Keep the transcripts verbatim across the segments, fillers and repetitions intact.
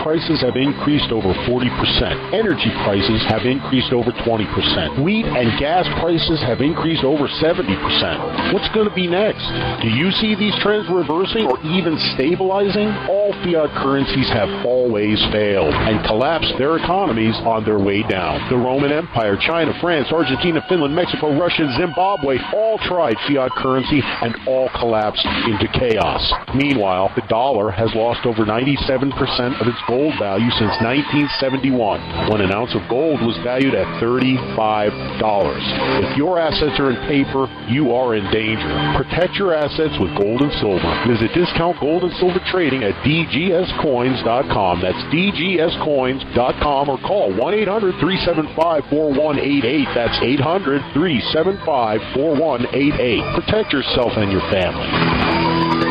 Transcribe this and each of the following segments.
prices have increased over forty percent. Energy prices have increased over twenty percent. Wheat and gas prices have increased over seventy percent. What's going to be next? Do you see these trends reversing or even stabilizing? All fiat currencies have always failed and collapsed their economies on their way down. The Roman Empire, China, France, Argentina, Finland, Mexico, Russia, Zimbabwe all tried fiat currency and all collapsed into chaos. Meanwhile, the dollar has lost over ninety-seven percent of its gold value since nineteen seventy-one, when an ounce of gold was valued at thirty-five dollars. If your assets are in paper, you are in danger. Protect your assets with gold and silver. Visit Discount Gold and Silver Trading at d g s coins dot com. That's d g s coins dot com, or call one eight hundred three seven five four one eight eight. That's eight hundred three seven five four one eight eight. Protect yourself and your family.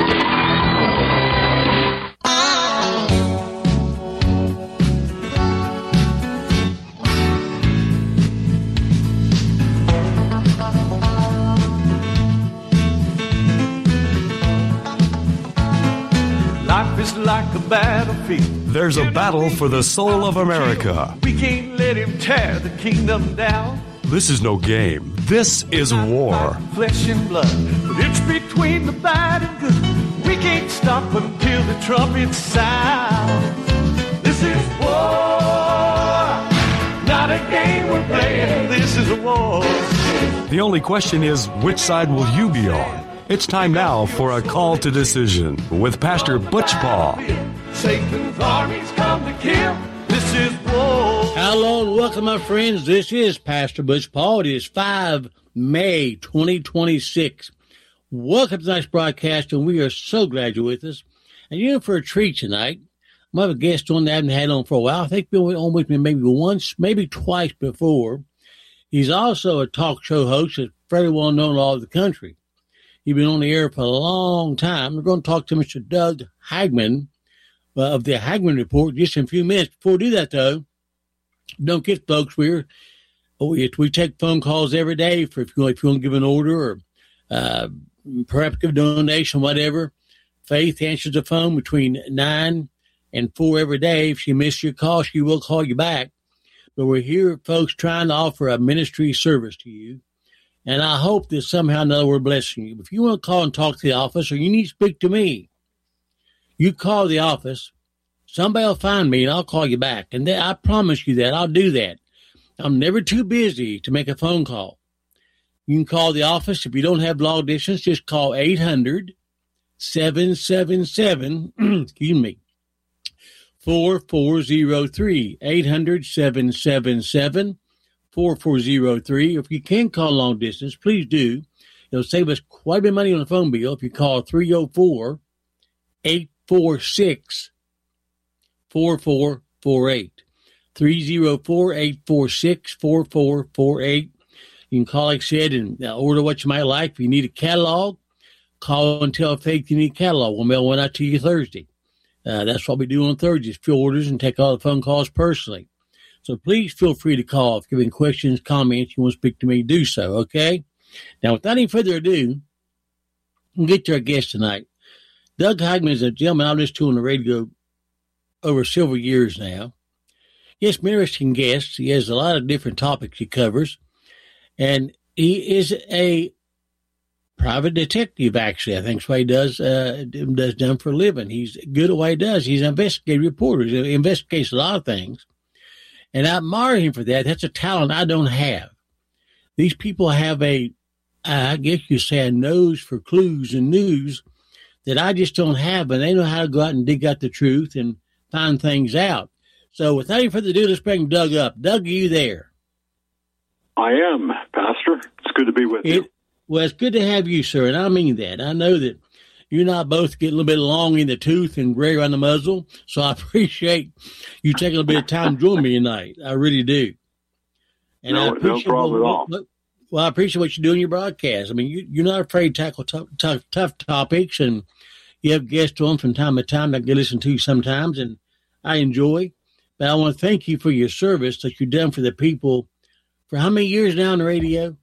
Life is like a battlefield. There's a battle for the soul of America. We can't let him tear the kingdom down. This is no game. This is war. Flesh and blood, but it's between the bad and good. We can't stop until the trumpet sounds. This is war, not a game we're playing. This is a war. The only question is, which side will you be on? It's time now for a call to decision with Pastor Butch Paul. Satan's armies come to kill. This is war. Hello and welcome, my friends. This is Pastor Butch Paul. It is five May twenty twenty-six. Welcome to tonight's broadcast, and we are so glad you're with us. And you're in for a treat tonight. I'm going to have a guest on that I haven't had on for a while. I think he's been on with me maybe once, maybe twice before. He's also a talk show host that's fairly well known all over the country. He's been on the air for a long time. We're going to talk to Mister Doug Hagmann uh, of the Hagmann Report just in a few minutes. Before we do that, though, don't get folks, we're, we, we take phone calls every day for if you, if you want to give an order or uh, perhaps give a donation, whatever. Faith answers the phone between nine and four every day. If she misses your call, she will call you back. But we're here, folks, trying to offer a ministry service to you. And I hope that somehow or another we're blessing you. If you want to call and talk to the office or you need to speak to me, you call the office. Somebody will find me and I'll call you back. And then, I promise you that. I'll do that. I'm never too busy to make a phone call. You can call the office. If you don't have long distance, just call eight hundred, seven seven seven, excuse me, four four zero three, eight hundred, seven seven seven, four four zero three. If you can call long distance, please do. It'll save us quite a bit of money on the phone bill if you call three oh four, eight four six, four four four eight. three oh four, eight four six, four four four eight. You can call, like I said, and order what you might like. If you need a catalog, call and tell Faith you need a catalog. We'll mail one out to you Thursday. Uh, that's what we do on Thursdays, fill orders and take all the phone calls personally. So please feel free to call. If you have any questions, comments, you want to speak to me, do so, okay? Now, without any further ado, we'll get to our guest tonight. Doug Hagmann is a gentleman I've listened to on the radio over several years now. He has some interesting guests. He has a lot of different topics he covers. And he is a private detective, actually. I think that's what he does, uh, does done for a living. He's good at what he does. He's an investigative reporter. He investigates a lot of things. And I admire him for that. That's a talent I don't have. These people have a, I guess you say, a nose for clues and news that I just don't have, but they know how to go out and dig out the truth and find things out. So without any further ado, let's bring Doug up. Doug, are you there? I am, Pastor. It's good to be with it, you. Well, it's good to have you, sir, and I mean that. I know that you and I both get a little bit long in the tooth and gray around the muzzle, so I appreciate you taking a little bit of time to join me tonight. I really do. And no, I appreciate no problem what, at all. What, well, I appreciate what you do in your broadcast. I mean, you, you're not afraid to tackle tough, tough, tough topics, and you have guests on from time to time that I can listen to sometimes, and I enjoy. But I want to thank you for your service that you've done for the people for how many years now on the radio?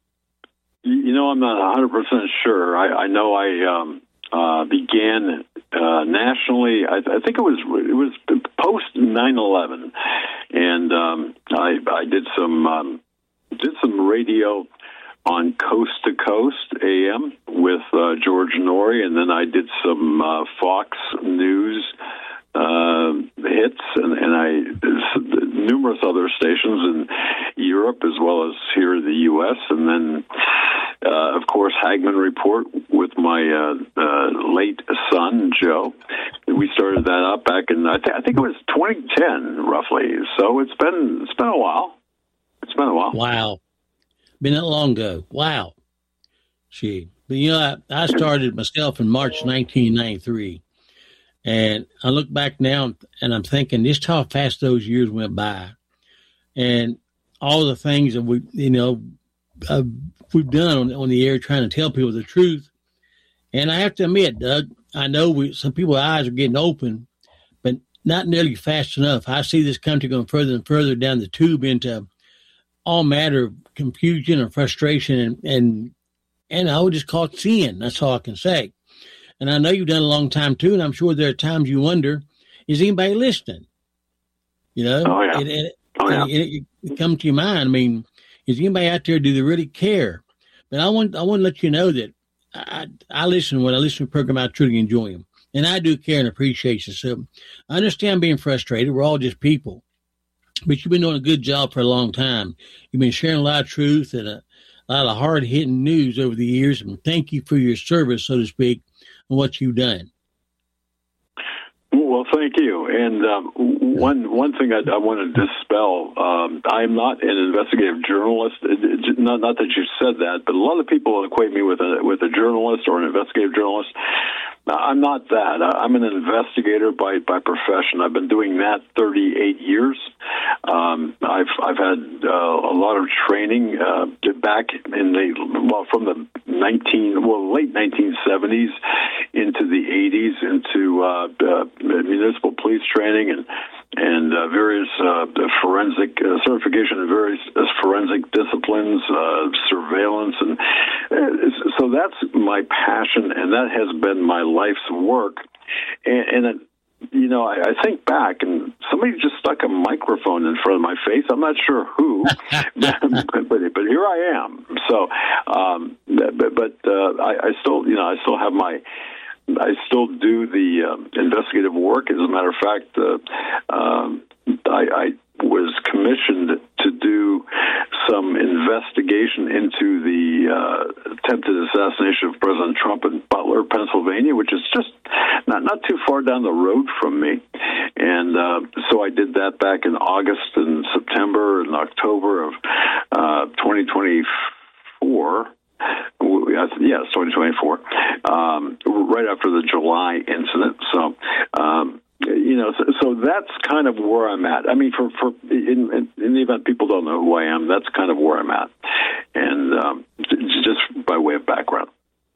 You know, I'm not one hundred percent sure. I, I know I um, uh, began uh, nationally. I, I think it was it was post nine eleven, and um, I, I did some um, did some radio on Coast to Coast A M with uh, George Norrie, and then I did some uh, Fox News uh, hits, and, and I numerous other stations in Europe as well as here in the U S, and then, uh, of course, Hagman Report with my uh, uh, late son, Joe. We started that up back in, I, th- I think it was twenty ten, roughly. So it's been it's been a while. It's been a while. Wow. Been that long ago. Wow. Gee. But, you know, I, I started myself in March nineteen ninety-three. And I look back now and I'm thinking just how fast those years went by. And all the things that we, you know, uh, we've done on, on the air trying to tell people the truth. And I have to admit, Doug, I know we, some people's eyes are getting open, but not nearly fast enough. I see this country going further and further down the tube into all matter of confusion and frustration, and, and, and I would just call it sin. That's all I can say. And I know you've done a long time too, and I'm sure there are times you wonder, is anybody listening? You know, oh, yeah. it, it, oh, yeah. it, it, it comes to your mind. I mean, is anybody out there, do they really care? But I want, I want to let you know that I, I listen, when I listen to a program, I truly enjoy them. And I do care and appreciate you. So I understand being frustrated. We're all just people. But you've been doing a good job for a long time. You've been sharing a lot of truth and a, a lot of hard-hitting news over the years. And thank you for your service, so to speak, and what you've done. Well, thank you. And um, one one thing I, I want to dispel, um, I'm not an investigative journalist. It, it, not, not that you said that, but a lot of people equate me with a with a journalist or an investigative journalist. I'm not that. I'm an investigator by, by profession. I've been doing that thirty-eight years. Um, I've I've had uh, a lot of training uh, back in the well from the nineteen well late nineteen seventies into the eighties into uh, uh, municipal police training and and uh, various uh, forensic uh, certification in various uh, forensic disciplines, uh, surveillance, and uh, so that's my passion, and that has been my life's work. And, and it, you know, I, I think back, and somebody just stuck a microphone in front of my face. I'm not sure who, but, but but here I am. So, um, but, but uh, I, I still, you know, I still have my. I still do the uh, investigative work. As a matter of fact, uh, um, I, I was commissioned to do some investigation into the uh, attempted assassination of President Trump in Butler, Pennsylvania, which is just not, not too far down the road from me. And uh, so I did that back in August and September and October of uh, twenty twenty-four. Yes, twenty twenty-four, um, right after the July incident. So, um, you know, so, so that's kind of where I'm at. I mean, for, for in, in the event people don't know who I am, that's kind of where I'm at. And um, just by way of background.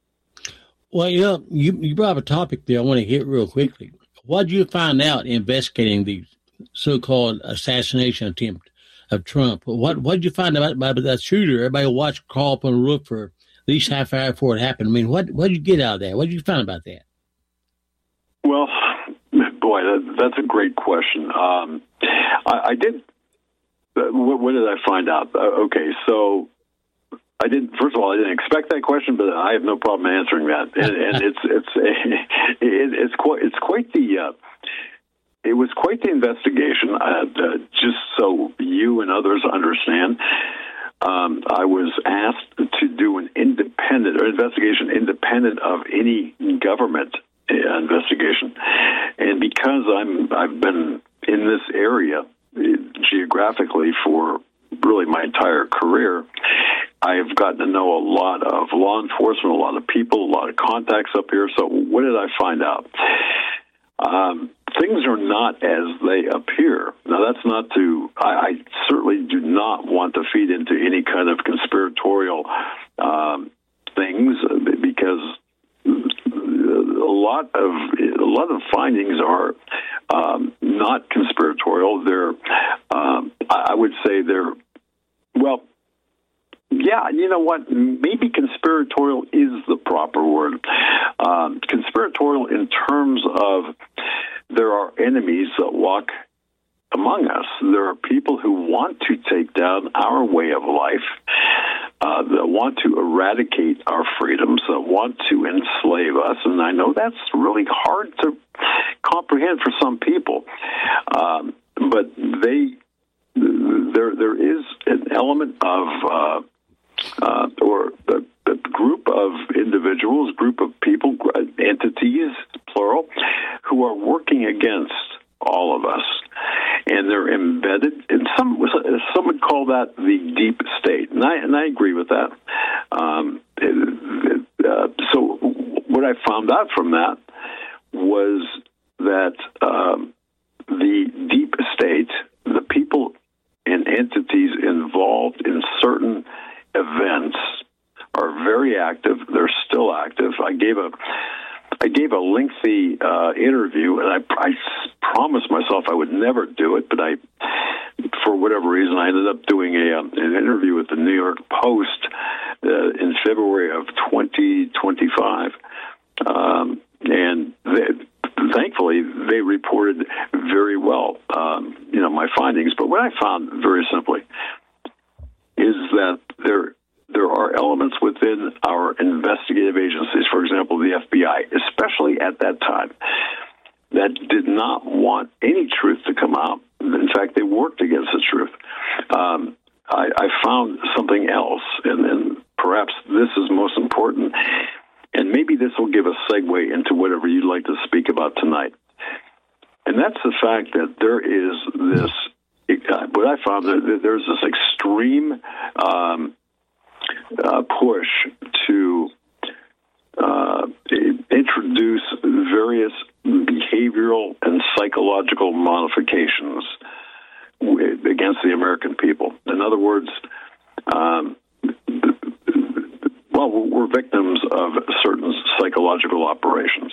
Well, you know, you, you brought up a topic there I want to hit real quickly. What did you find out investigating the so-called assassination attempt of Trump? What what did you find out about that shooter? Everybody watched crawl up on the roof for at least half an hour before it happened. I mean, what what did you get out of that? What did you find about that? Well, boy, that, that's a great question. Um, I, I did. Uh, what, what did I find out? Uh, okay, so I didn't. First of all, I didn't expect that question, but I have no problem answering that. And, and it's it's it, it's quite it's quite the. Uh, It was quite the investigation, uh, uh, just so you and others understand. Um, I was asked to do an independent or investigation independent of any government uh, investigation. And because I'm, I've been in this area uh, geographically for really my entire career, I've gotten to know a lot of law enforcement, a lot of people, a lot of contacts up here. So what did I find out? Um, things are not as they appear. Now, that's not to, I, I certainly do not want to feed into any kind of conspiratorial um, things, because a lot of a lot of findings are um, not conspiratorial. They're, um, I would say they're, well, Yeah, you know what? Maybe conspiratorial is the proper word. Um, conspiratorial in terms of there are enemies that walk among us. There are people who want to take down our way of life, uh, that want to eradicate our freedoms, that want to enslave us. And I know that's really hard to comprehend for some people. Um, but they, there, there is an element of, uh, uh, or a, a group of individuals, group of people, entities, plural, who are working against all of us. And they're embedded, and some some would call that the deep state, and I and I agree with that. Um, uh, so what I found out from that was that um, the deep state, the people and entities involved in certain events, are very active. They're still active. I gave a I gave a lengthy uh, interview, and I, I promised myself I would never do it, but I, for whatever reason, I ended up doing a um, an interview with the New York Post uh, in February of twenty twenty-five, um, and they, thankfully they reported very well, um, you know, my findings. But what I found, very simply, is that there. There are elements within our investigative agencies, for example, the F B I, especially at that time, that did not want any truth to come out. In fact, they worked against the truth. Um, I, I found something else, and, and perhaps this is most important, and maybe this will give a segue into whatever you'd like to speak about tonight. And that's the fact that there is this, what I found, that there's this extreme um Uh, push to uh, introduce various behavioral and psychological modifications w- against the American people. In other words, um, well, we're victims of certain psychological operations.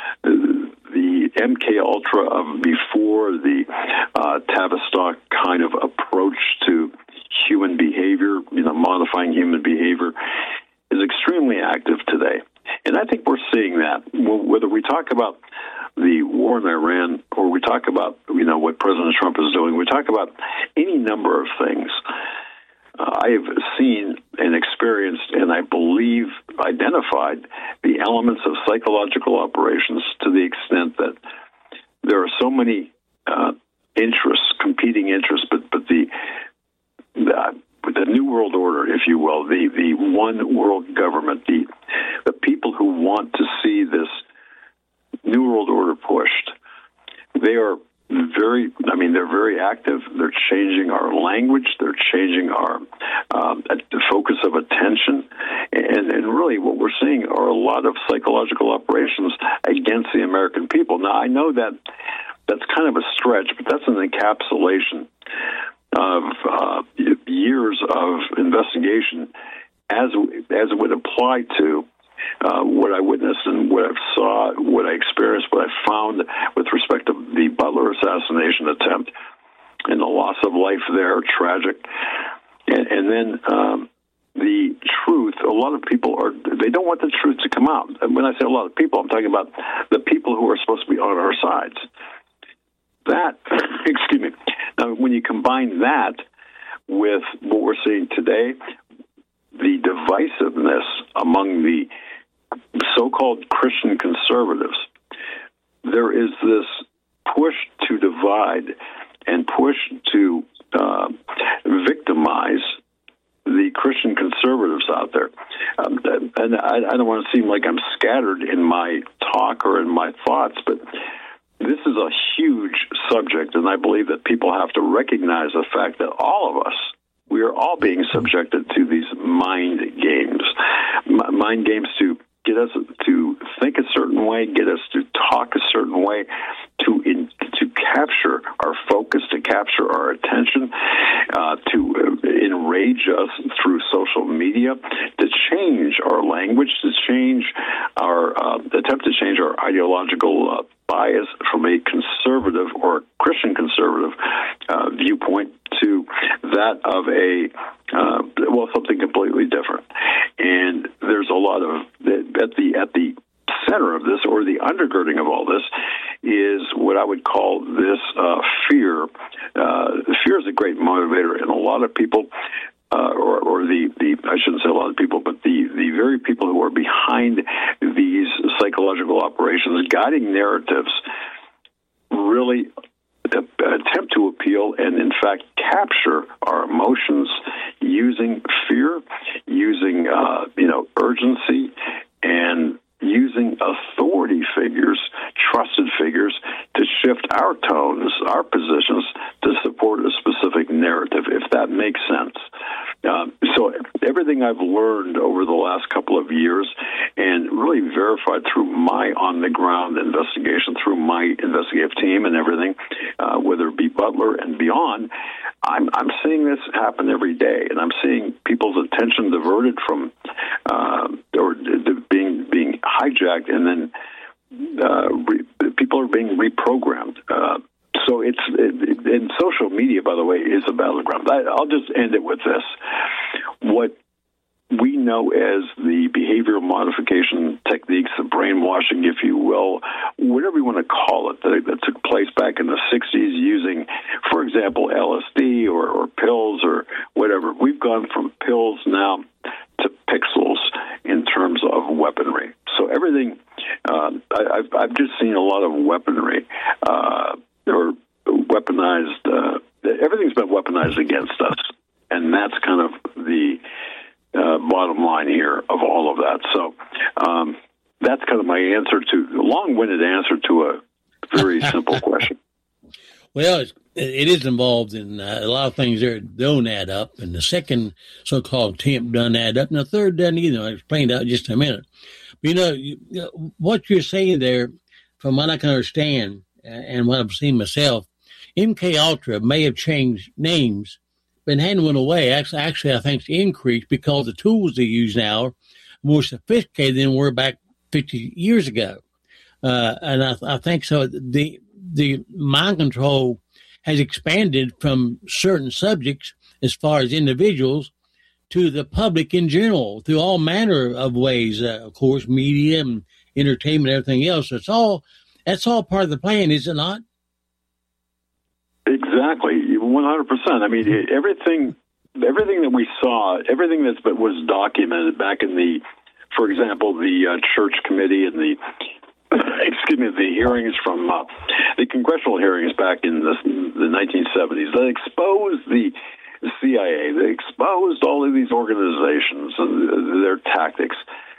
The M K Ultra of before, the uh, Tavistock kind of approach to human behavior, you know, modifying human behavior, is extremely active today. And I think we're seeing that. Whether we talk about the war in Iran or we talk about, you know, what President Trump is doing, we talk about any number of things. Uh, I have seen and experienced, and I believe identified, the elements of psychological operations to the extent that there are so many uh, interests, competing interests, but, but the The, the New World Order, if you will, the, the one world government, the the people who want to see this New World Order pushed, they are very, I mean, they're very active. They're changing our language. They're changing our um, the focus of attention. And, and really what we're seeing are a lot of psychological operations against the American people. Now, I know that that's kind of a stretch, but that's an encapsulation of uh, years of investigation as as it would apply to uh, what I witnessed and what I saw, what I experienced, what I found with respect to the Butler assassination attempt and the loss of life there, tragic. And, and then um, the truth, a lot of people are, they don't want the truth to come out. And when I say a lot of people, I'm talking about the people who are supposed to be on our sides. That, excuse me, now when you combine that with what we're seeing today, the divisiveness among the so-called Christian conservatives, there is this push to divide and push to uh, victimize the Christian conservatives out there. Um, and I, I don't want to seem like I'm scattered in my talk or in my thoughts, but this is a huge subject, and I believe that people have to recognize the fact that all of us, we are all being subjected to these mind games. M- mind games to get us to think a certain way, get us to talk a certain way, to in, to capture our focus, to capture our attention, uh, to uh, enrage us through social media, to change our language, to change our, uh, attempt to change our ideological uh, bias from a conservative or Christian conservative uh, viewpoint to that of a uh, well, something completely different. And there's a lot of at the at the center of this, or the undergirding of all this, is what I would call this uh, fear. Uh, fear is a great motivator, and a lot of people, uh, or, or the, the I shouldn't say a lot of people, but the, the very people who are behind these psychological operations, guiding narratives, really attempt to appeal and, in fact, capture our emotions using fear, using uh, you know urgency, and using authority figures, trusted figures, to shift our tones, our positions, to support a specific narrative, if that makes sense. Uh, so everything I've learned over the last couple of years, and really verified through my on-the-ground investigation, through my investigative team and everything, uh, whether it be Butler and beyond, I'm, I'm seeing this happen every day, and I'm seeing people's attention diverted from, uh, or being being hijacked, and then uh, re- people are being reprogrammed. Uh, so it's it, and social media, by the way, is a battleground. I, I'll just end it with this: what we know as the behavioral modification techniques, the brainwashing, if you will, whatever you want to call it, that, that took place back in the sixties using, for example, L S D or, or pills or whatever. We've gone from pills now to pixels in terms of weaponry. So everything, uh, I, I've, I've just seen a lot of weaponry uh, or weaponized, uh, everything's been weaponized against us. And that's kind of the Uh, bottom line here of all of that. So um, that's kind of my answer to, a long-winded answer to a very simple question. Well, it's, it is involved in uh, a lot of things there that don't add up, and the second so-called attempt doesn't add up, and the third doesn't either. I'll explain that in just a minute. But, you know, you, you know, what you're saying there, from what I can understand and what I've seen myself, M K Ultra may have changed names, but hadn't went away. Actually, actually, I think it's increased because the tools they use now are more sophisticated than were back fifty years ago. Uh, and I, I think so. The the mind control has expanded from certain subjects, as far as individuals, to the public in general, through all manner of ways. Uh, of course, media and entertainment, everything else. It's all that's all part of the plan, is it not? Exactly, one hundred percent. I mean, everything, everything that we saw, everything that was documented back in the, for example, the uh, church committee and the, excuse me, the hearings from uh, the congressional hearings back in the, the nineteen seventies that exposed the C I A, they exposed all of these organizations and their tactics.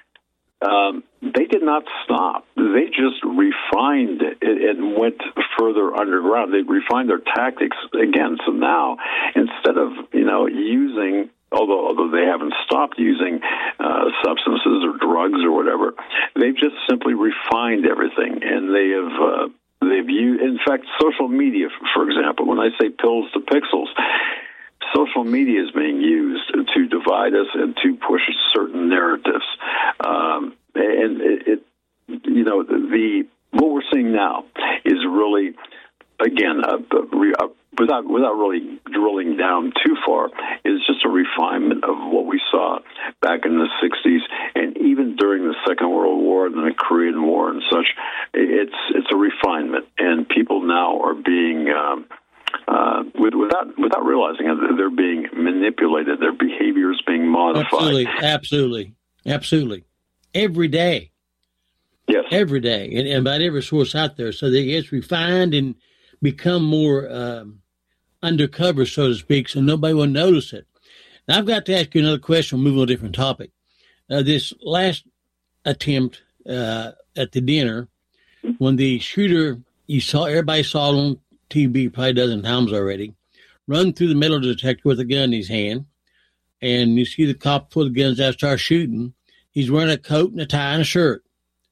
Um, they did not stop. They just refined it and went further underground. They refined their tactics again. So now, instead of, you know, using, although although they haven't stopped using uh, substances or drugs or whatever, they've just simply refined everything. And they have, uh, they've used, in fact, social media, for example, when I say pills to pixels, social media is being used to divide us and to push certain narratives. Um, and it, it, you know, the what we're seeing now is really, again, a, a, without without really drilling down too far, is just a refinement of what we saw back in the sixties and even during the Second World War and the Korean War and such. It's it's a refinement, and people now are being um, Uh, without without realizing it, they're being manipulated. Their behavior is being modified. Absolutely, absolutely, absolutely. Every day. Yes. Every day, and, and about every source out there. So they get refined and become more um, undercover, so to speak, so nobody will notice it. Now, I've got to ask you another question. We'll move on to a different topic. Uh, this last attempt uh, at the dinner, when the shooter, you saw, everybody saw it on T V probably a dozen times already, run through the metal detector with a gun in his hand, and you see the cop pull the guns out and start shooting. He's wearing a coat and a tie and a shirt.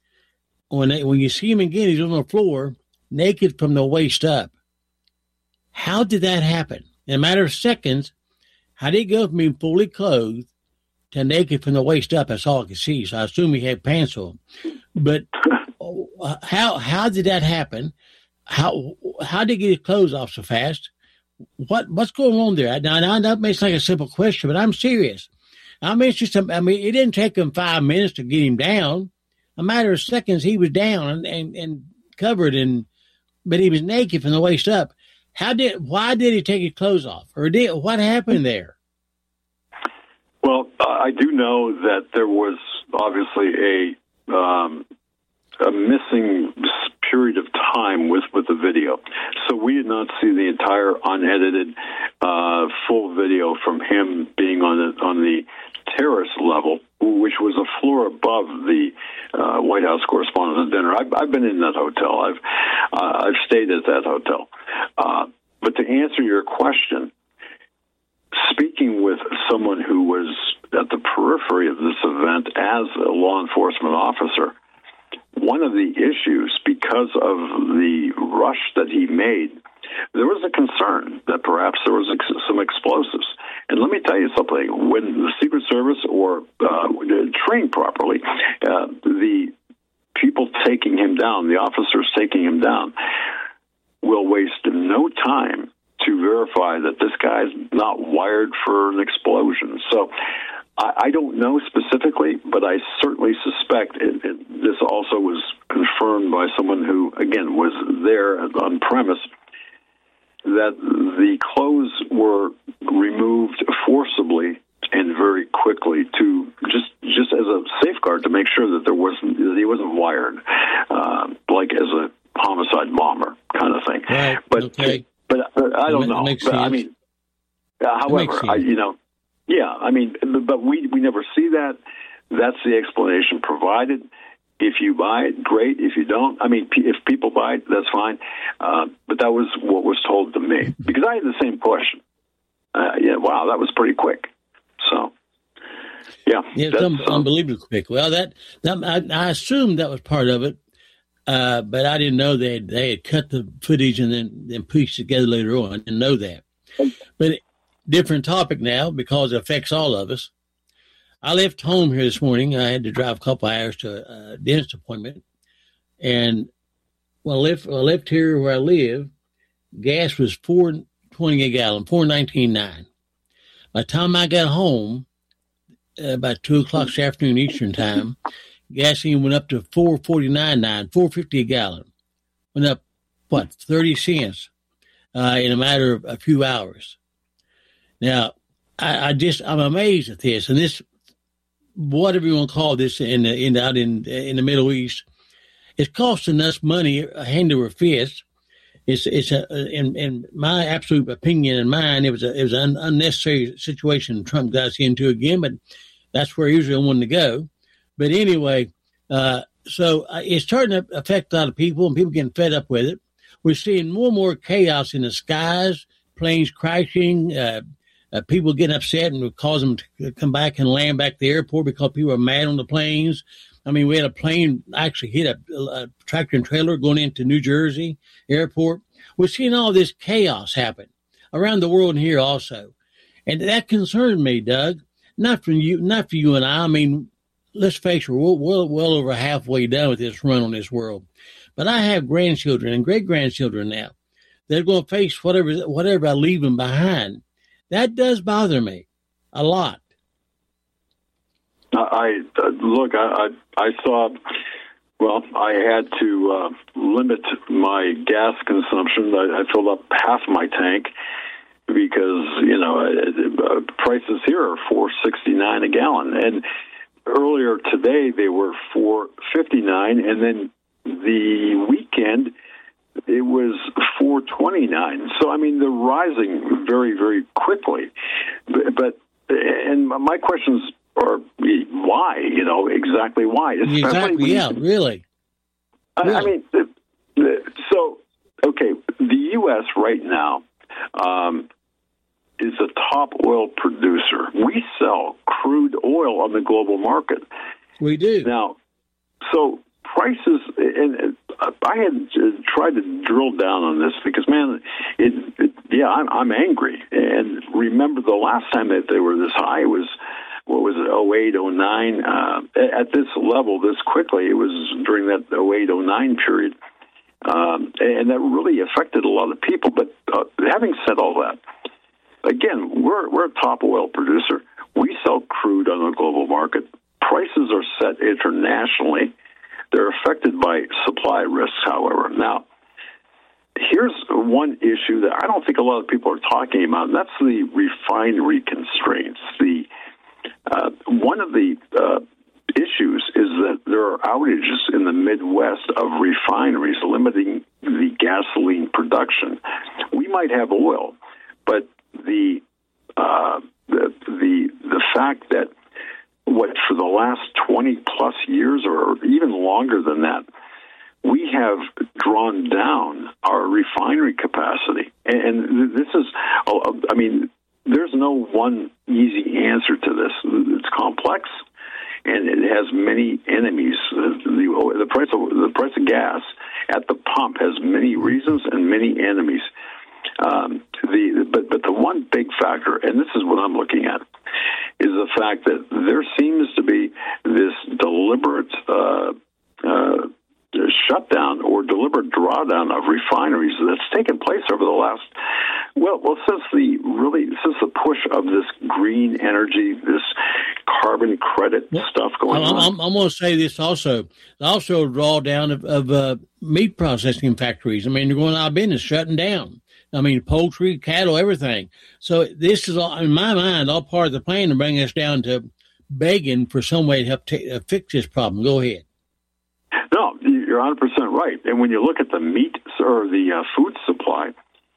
When they, when you see him again, he's on the floor, naked from the waist up. How did that happen? In a matter of seconds, how did he go from being fully clothed to naked from the waist up? That's all I could see, so I assume he had pants on. But how how did that happen? How how did he get his clothes off so fast? what what's going on there? Now, now that makes like a simple question, but I'm serious. I mean, it's just, I mean, it didn't take him five minutes to get him down. A matter of seconds, he was down and, and, and covered, and but he was naked from the waist up. How did? Why did he take his clothes off, or did what happened there? Well, I do know that there was obviously a um, a missing period of time with, with the video. So we did not see the entire unedited uh, full video from him being on the, on the terrace level, which was a floor above the uh, White House Correspondents' Dinner. I've, I've been in that hotel. I've uh, I've stayed at that hotel. Uh, but to answer your question, speaking with someone who was at the periphery of this event as a law enforcement officer, one of the issues, because of the rush that he made, there was a concern that perhaps there was ex- some explosives. And let me tell you something. When the Secret Service or uh, trained properly, uh, the people taking him down, the officers taking him down, will waste no time to verify that this guy's not wired for an explosion. So I, I don't know specifically, but I certainly suspect it, it, this also was confirmed by someone who, again, was there on premise, that the clothes were removed forcibly and very quickly to just just as a safeguard to make sure that there wasn't that he wasn't wired, uh, like as a homicide bomber kind of thing. Right. But okay. but uh, I don't that know. Makes but, sense. I mean, uh, however, I, you know, yeah, I mean, but we we never see that. That's the explanation provided. If you buy it, great. If you don't, I mean, if people buy it, that's fine. Uh, but that was what was told to me, because I had the same question. Uh, yeah, wow, that was pretty quick. So, yeah. Yeah, it's un- uh, unbelievably quick. Well, that, that I, I assumed that was part of it, uh, but I didn't know they had, they had cut the footage and then, then pieced together later on. I didn't know that. But different topic now, because it affects all of us. I left home here this morning. I had to drive a couple hours to a dentist appointment. And when I left, I left here where I live, gas was four twenty a gallon, four nineteen nine. By the time I got home, uh, about two o'clock this afternoon Eastern time, gasoline went up to four forty nine nine, four fifty a gallon. Went up, what, thirty cents uh, in a matter of a few hours. Now, I, I just, I'm amazed at this. And this, whatever you want to call this in the, in out in in the Middle East, it's costing us money a hand over fist. It's it's a in, in my absolute opinion and mine, it was a it was an unnecessary situation Trump got us into again, but that's where Israel wanted to go. But anyway, uh, so it's starting to affect a lot of people, and people getting fed up with it. We're seeing more and more chaos in the skies, planes crashing. Uh, Uh, people getting upset and cause them to come back and land back at the airport because people are mad on the planes. I mean, we had a plane actually hit a, a tractor and trailer going into New Jersey airport. We're seeing all this chaos happen around the world and here also. And that concerned me, Doug. Not from you, not for you and I. I mean, let's face it, we're well, well over halfway done with this run on this world. But I have grandchildren and great-grandchildren now. They're going to face whatever, whatever I leave them behind. That does bother me a lot. I uh, look. I, I I saw. Well, I had to uh, limit my gas consumption. I, I filled up half my tank because you know uh, prices here are four sixty nine a gallon, and earlier today they were four fifty nine, and then the weekend it was four twenty-nine. So, I mean, they're rising very, very quickly. But, but and my questions are why, you know, exactly why? Especially exactly, yeah, you, really. I, really. I mean, the, the, so, okay, the U S right now um, is a top oil producer. We sell crude oil on the global market. We do. Now, so prices, and I had tried to drill down on this because, man, it, it yeah, I'm, I'm angry. And remember the last time that they were this high was, what was it, oh eight, oh nine? Uh, at this level, this quickly, it was during that oh eight, oh nine period. Um, and that really affected a lot of people. But uh, having said all that, again, we're, we're a top oil producer. We sell crude on the global market. Prices are set internationally. They're affected by supply risks, however. Now, here's one issue that I don't think a lot of people are talking about, and that's the refinery constraints. The uh, one of the uh, issues is that there are outages in the Midwest of refineries limiting the gasoline production. We might have oil, but the uh, the the the fact that what for the last twenty plus years or even longer than that, we have drawn down our refinery capacity. And this is, I mean, there's no one easy answer to this. It's complex, and it has many enemies. The, the price of the price of gas at the pump has many reasons and many enemies. Um, the but but the one big factor, and this is what I'm looking at, is the fact that there seems to be this deliberate uh, uh, shutdown or deliberate drawdown of refineries that's taken place over the last, well, well, since the really since the push of this green energy, this carbon credit well, stuff going I'm, on. I'm, I'm going to say this also. Also, a drawdown of, of uh, meat processing factories. I mean, they're going out of business, shutting down. I mean, poultry, cattle, everything. So this is, all, in my mind, all part of the plan to bring us down to begging for some way to help t- uh, fix this problem. Go ahead. No, you're one hundred percent right. And when you look at the meat or the uh, food supply,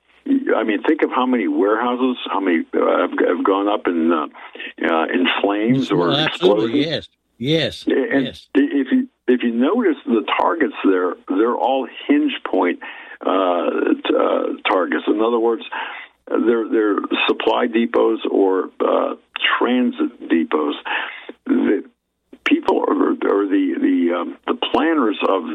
I mean, think of how many warehouses, how many uh, have, have gone up in uh, uh, in flames or well, absolutely, exploded. Yes, yes, and yes. If you if you notice the targets there, they're all hinge point uh, t- uh, targets. In other words, they're they're supply depots or uh, transit depots. The people or, or the the um, the planners of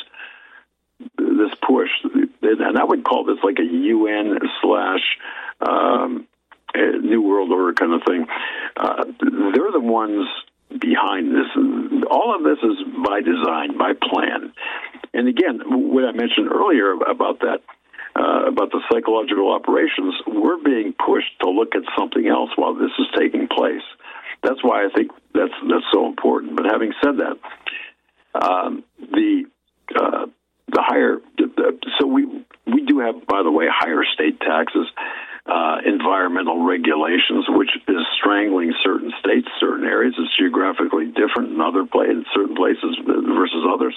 this this push, and I would call this like a U N slash um, New World Order kind of thing. Uh, they're the ones behind this. All of this is by design, by plan. And again, what I mentioned earlier about that, uh, about the psychological operations, we're being pushed to look at something else while this is taking place. That's why I think that's that's so important. But having said that, um, the uh, the higher, the, so we we do have, by the way, higher state taxes, uh, environmental regulations, which is strangling certain states, certain areas. It's geographically different in other places, certain places versus others.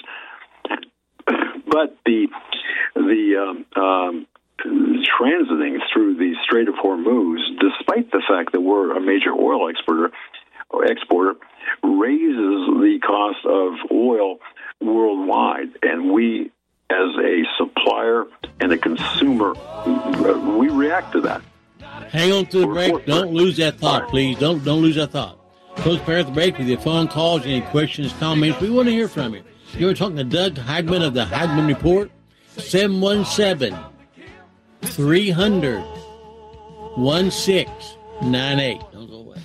But the the um, um, transiting through the Strait of Hormuz, despite the fact that we're a major oil exporter, or exporter, raises the cost of oil worldwide, and we, as a supplier and a consumer, we react to that. Hang on to the break. Don't lose that thought, please. Don't don't lose that thought. Close pair at the break with your phone calls, any questions, comments. We want to hear from you. You were talking to Doug Hagman of the Hagman Report, seven one seven, three hundred, one six nine eight. Don't go away.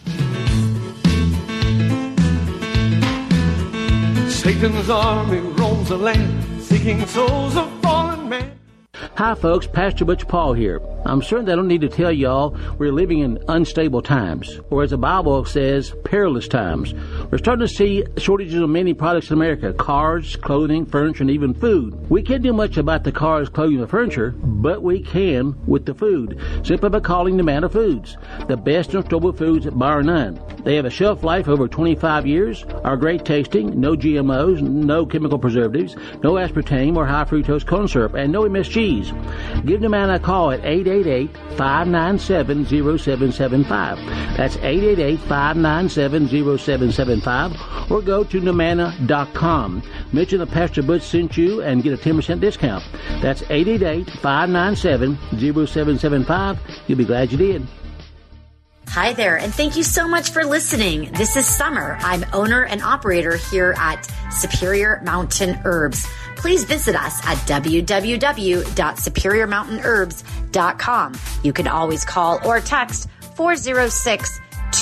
Satan's army roams the land, seeking souls of fallen man. Hi, folks. Pastor Butch Paul here. I'm certain I don't need to tell y'all we're living in unstable times, or as the Bible says, perilous times. We're starting to see shortages of many products in America: cars, clothing, furniture, and even food. We can't do much about the cars, clothing, and furniture, but we can with the food, simply by calling Nomana Foods, the best in storable foods bar none. They have a shelf life over twenty-five years, are great tasting, no G M Os, no chemical preservatives, no aspartame or high fructose corn syrup, and no M S Gs. Give Nomana a call at eight eight eight, five nine seven, zero seven seven five. That's eight eight eight, five nine seven, zero seven seven five, or go to nomana dot com. Mention that Pastor Butch sent you and get a ten percent discount. That's eight eight eight, five nine seven, zero seven seven five. You'll be glad you did. Hi there, and thank you so much for listening. This is Summer. I'm owner and operator here at Superior Mountain Herbs. Please visit us at w w w dot superior mountain herbs dot com. You can always call or text four oh six, two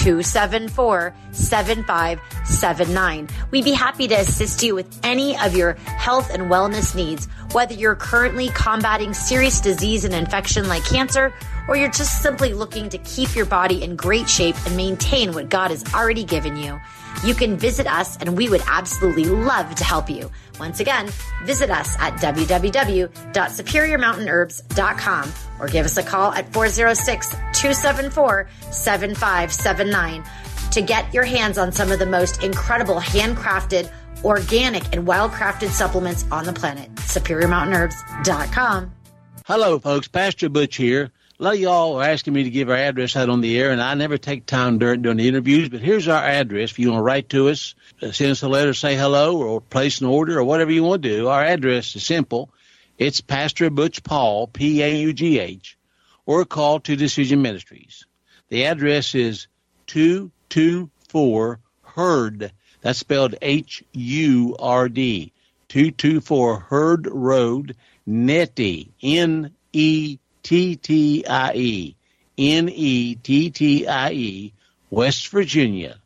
two seven four, seven five seven nine. We'd be happy to assist you with any of your health and wellness needs, whether you're currently combating serious disease and infection like cancer, or you're just simply looking to keep your body in great shape and maintain what God has already given you. You can visit us, and we would absolutely love to help you. Once again, visit us at w w w dot superior mountain herbs dot com or give us a call at four oh six, two seven four, seven five seven nine to get your hands on some of the most incredible handcrafted, organic, and well-crafted supplements on the planet. superior mountain herbs dot com. Hello, folks. Pastor Butch here. A lot of y'all are asking me to give our address out on the air, and I never take time during, during the interviews, but here's our address. If you want to write to us, uh, send us a letter, say hello, or place an order, or whatever you want to do, our address is simple. It's Pastor Butch Paul, P A U G H, or call to Decision Ministries. The address is two two four Hurd. That's spelled H U R D. two two four Hurd Road, Nettie, N E T T I E, N E T T I E, West Virginia,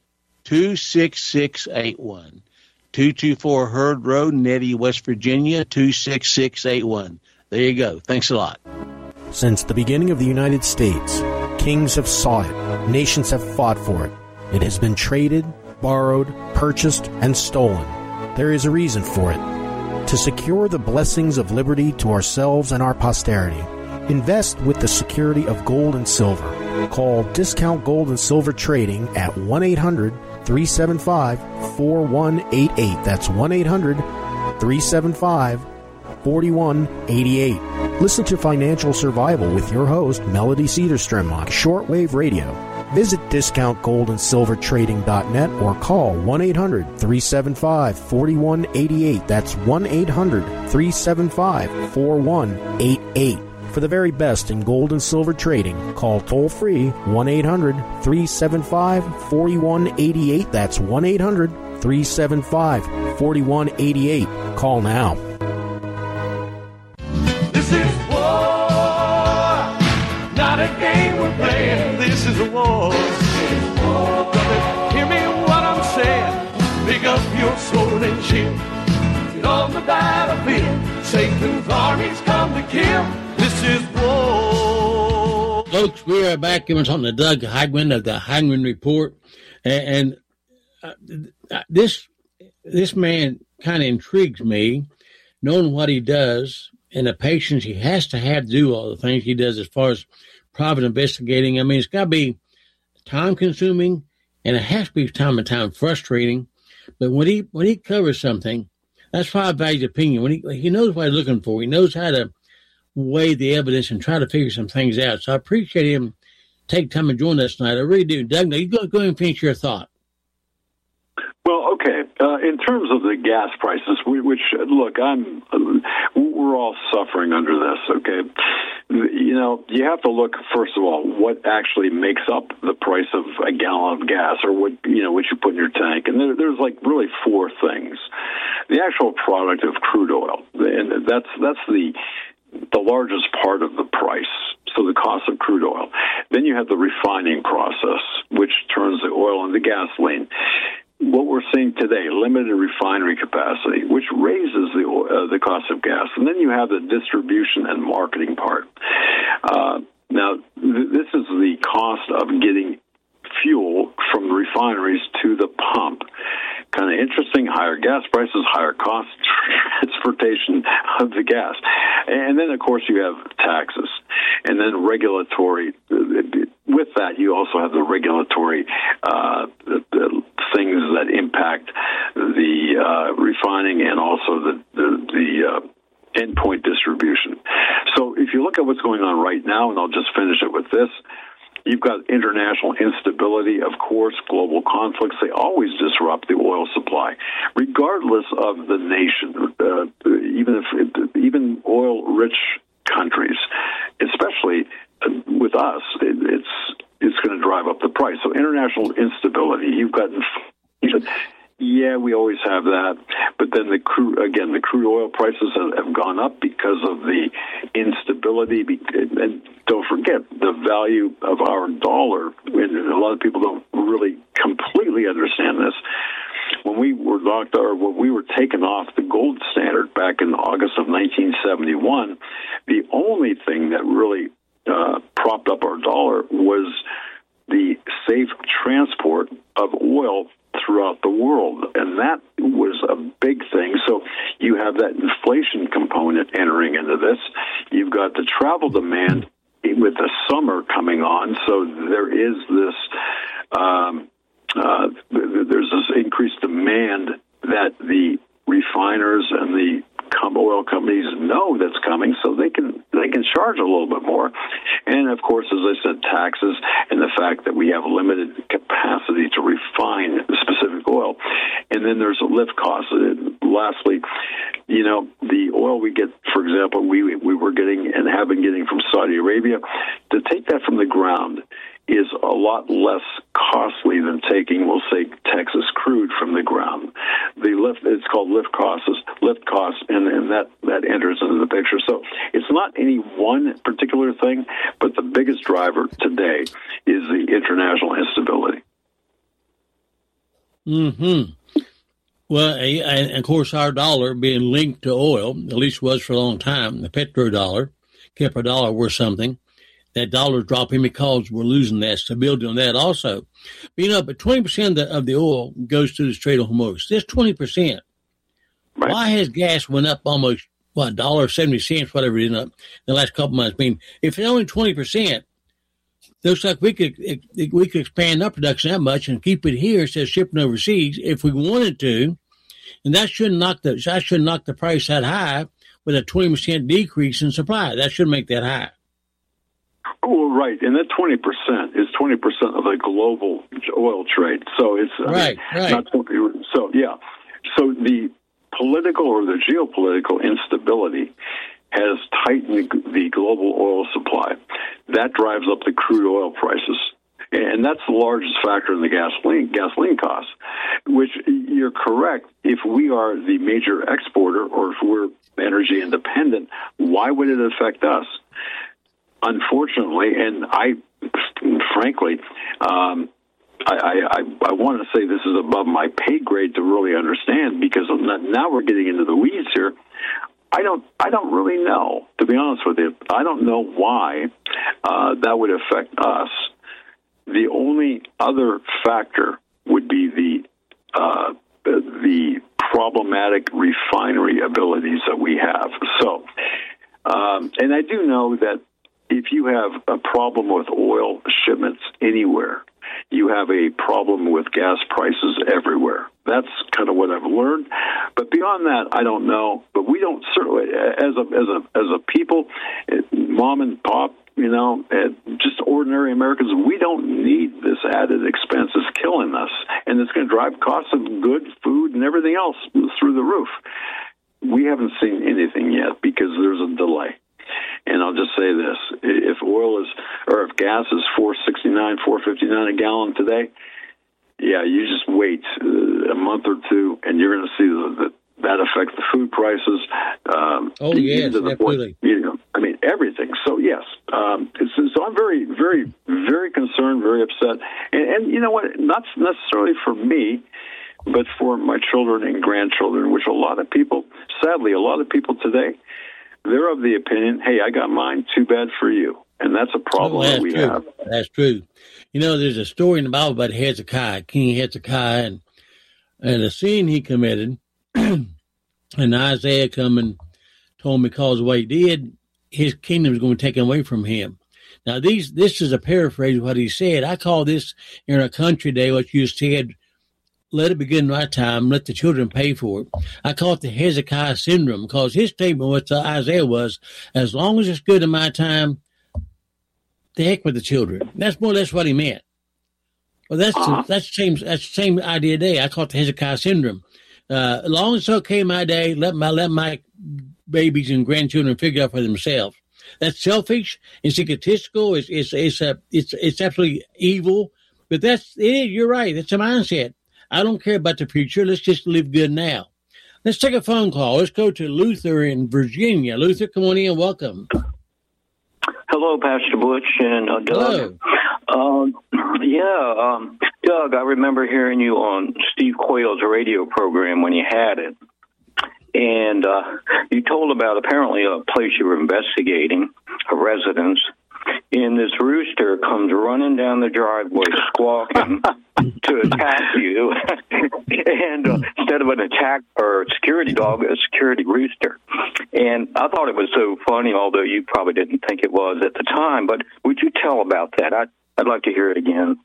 two six six eight one. two two four Hurd Road, Nettie, West Virginia, two six six eight one. There you go. Thanks a lot. Since the beginning of the United States, kings have sought it, nations have fought for it. It has been traded, borrowed, purchased, and stolen. There is a reason for it. To secure the blessings of liberty to ourselves and our posterity, invest with the security of gold and silver. Call Discount Gold and Silver Trading at one eight hundred, three seven five, four one eight eight. That's one eight hundred, three seven five, four one eight eight. Listen to Financial Survival with your host, Melody Cedarstrom, on shortwave radio. Visit discount gold and silver trading dot net or call one eight hundred, three seven five, four one eight eight. That's one eight hundred, three seven five, four one eight eight. For the very best in gold and silver trading, call toll-free one eight hundred, three seven five, four one eight eight. That's one eight hundred, three seven five, four one eight eight. Call now. This is war, not a game we're playing. This is a war. Brother, hear me what I'm saying. Pick up your sword and shield. Get on the battlefield. Satan's armies come to kill. This is war. Folks, we are back giving something to Doug Hagman of the Hagman Report. And, and uh, this this man kind of intrigues me, knowing what he does and the patience he has to have to do all the things he does as far as private investigating. I mean, it's got to be time-consuming, and it has to be time and time frustrating. But when he when he covers something, that's why I value his opinion. When he he knows what he's looking for, he knows how to weigh the evidence and try to figure some things out. So I appreciate him taking time and join us tonight. I really do. Doug, now you go, go ahead and finish your thought. Well, okay. Uh, in terms of the gas prices, we, which, look, I'm, we're all suffering under this, okay? You know, you have to look, first of all, what actually makes up the price of a gallon of gas, or what, you know, what you put in your tank. And there, there's like really four things. The actual product of crude oil, and that's, that's the, the largest part of the price, so the cost of crude oil. Then you have the refining process, which turns the oil into gasoline. What we're seeing today, limited refinery capacity, which raises the uh, the cost of gas. And then you have the distribution and marketing part. Uh, now, th- this is the cost of getting fuel from the refineries to the pump. Kind of interesting, higher gas prices, higher cost transportation of the gas. And then, of course, you have taxes. And then regulatory. With that, you also have the regulatory uh, the, the things that impact the uh, refining and also the, the, the uh, endpoint distribution. So if you look at what's going on right now, and I'll just finish it with this, you've got international instability, of course, global conflicts. They always disrupt the oil supply, regardless of the nation. Uh, even if even oil-rich countries, especially with us, it, it's it's going to drive up the price. So international instability. You've got inflation. Yeah, we always have that. But then the crude, again, the crude oil prices have, have gone up because of the instability, and don't forget the value of our dollar. And a lot of people don't really completely understand this. When we were locked, or when we were taken off the gold standard back in August of nineteen seventy-one, the only thing that really uh, propped up our dollar was the safe transport of oil throughout the world, and that was a big thing. So you have that inflation component entering into this. You've got the travel demand with the summer coming on, so there is this um, uh, there's this increased demand that the refiners and the oil companies know that's coming, so they can they can charge a little bit more. And of course, as I said, taxes and the fact that we have limited capacity to refine specific oil. And then there's a lift cost. And lastly, you know, the oil we get, for example, we we were getting and have been getting from Saudi Arabia, to take that from the ground is a lot less costly than taking, we'll say, Texas crude from the ground. The lift, it's called lift costs, lift costs, and, and that, that enters into the picture. So it's not any one particular thing, but the biggest driver today is the international instability. Hmm. Well, and of course, our dollar being linked to oil, at least was for a long time, the petrodollar kept our dollar worth something. That dollar's dropping because we're losing that stability on that also. But, you know, but twenty percent of the, of the oil goes through the Strait of Hormuz. That's twenty percent. Right. Why has gas went up almost, what, one dollar and seventy cents, whatever it is, up the last couple months? I mean, if it's only twenty percent, looks like we could we could expand our production that much and keep it here instead of shipping overseas if we wanted to. And that shouldn't knock the, that should knock the price that high with a twenty percent decrease in supply. That should make that high. Well, right, and that twenty percent is twenty percent of the global oil trade. So it's right, I mean, right. Not twenty, so yeah, so the political or the geopolitical instability has tightened the global oil supply. That drives up the crude oil prices, and that's the largest factor in the gasoline gasoline costs. Which you're correct. If we are the major exporter, or if we're energy independent, why would it affect us? Unfortunately, and I, frankly, um, I, I, I want to say this is above my pay grade to really understand, because now we're getting into the weeds here. I don't, I don't really know, to be honest with you. I don't know why uh, that would affect us. The only other factor would be the uh, the problematic refinery abilities that we have. So, um, and I do know that if you have a problem with oil shipments anywhere, you have a problem with gas prices everywhere. That's kind of what I've learned. But beyond that, I don't know. But we don't certainly, as a as a as a people, mom and pop, you know, just ordinary Americans, we don't need this added expense. It's killing us, and it's going to drive costs of good food and everything else through the roof. We haven't seen anything yet because there's a delay. And I'll just say this: if oil is, or if gas is four sixty-nine, four fifty-nine a gallon today, yeah, you just wait a month or two, and you're going to see that that affects the food prices. Um, oh yes, absolutely. Point, you know, I mean everything. So yes, um, so I'm very, very, very concerned, very upset, and, and you know what? Not necessarily for me, but for my children and grandchildren, which a lot of people, sadly, a lot of people today, they're of the opinion, hey, I got mine, too bad for you. And that's a problem oh, that's that we true. have. That's true. You know, there's a story in the Bible about Hezekiah, King Hezekiah, and, and a sin he committed. And Isaiah come and told him because of what he did, his kingdom is going to be taken away from him. Now, these this is a paraphrase of what he said. I call this in our country day what you said, let it begin right time, let the children pay for it. I call it the Hezekiah syndrome, because his statement with Isaiah was, as long as it's good in my time, the heck with the children. That's more or less what he meant. Well, that's the, that's the same that's the same idea today. I call it the Hezekiah syndrome. Uh, as long as it's okay my day, let my let my babies and grandchildren figure out for themselves. That's selfish. It's egotistical. It's it's it's a, it's it's absolutely evil. But that's it. You're right. It's a mindset. I don't care about the future. Let's just live good now. Let's take a phone call. Let's go to Luther in Virginia. Luther, come on in. Welcome. Hello, Pastor Butch and uh, Doug. Hello. Um, yeah, um, Doug, I remember hearing you on Steve Quayle's radio program when you had it. And uh, you told about apparently a place you were investigating, a residence, and this rooster comes running down the driveway squawking to attack you. and uh, instead of an attack or security dog, a security rooster. And I thought it was so funny, although you probably didn't think it was at the time. But would you tell about that? I'd, I'd like to hear it again.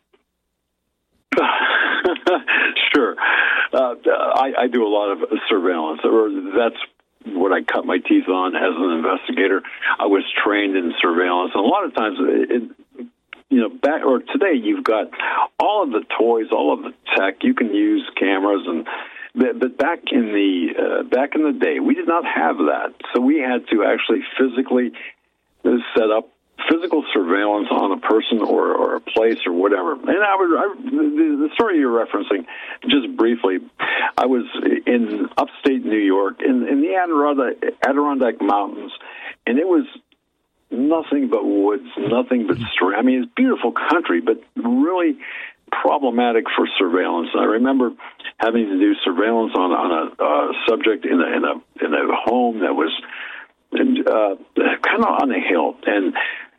Sure. Uh, I, I do a lot of surveillance, or that's what I cut my teeth on as an investigator. I was trained in surveillance, and a lot of times, it, you know, back or today, you've got all of the toys, all of the tech. You can use cameras, and but back in the uh, back in the day, we did not have that, so we had to actually physically set up physical surveillance on a person or, or a place or whatever. And I was I, the, the story you're referencing, just briefly, I was in upstate New York in, in the Adirondack, Adirondack Mountains, and it was nothing but woods, nothing but stream. I mean, it's beautiful country, but really problematic for surveillance. I remember having to do surveillance on, on a uh, subject in a, in a in a home that was uh, kind of on a hill, and